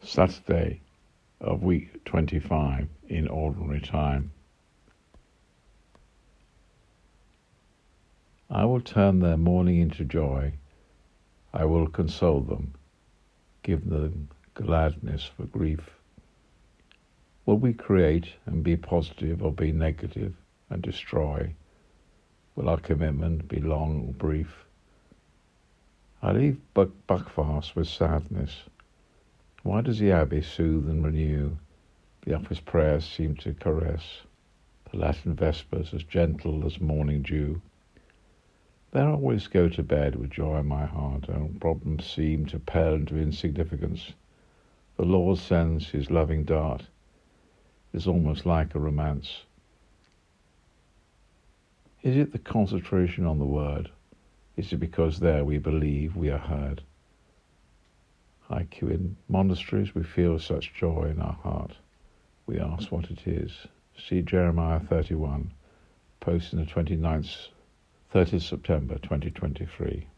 Saturday of week 25 in ordinary time. I will turn their mourning into joy. I will console them, give them gladness for grief. Will we create and be positive or be negative and destroy? Will our commitment be long or brief? I leave Buckfast with sadness. Why does the Abbey soothe and renew? The office prayers seem to caress, the Latin Vespers as gentle as morning dew. There I always go to bed with joy in my heart, and problems seem to pale into insignificance. The Lord sends his loving dart. It is almost like a romance. Is it the concentration on the word? Is it because there we believe we are heard? IQ in monasteries, we feel such joy in our heart. We ask what it is. See Jeremiah 31, posted on the 30th September 2023.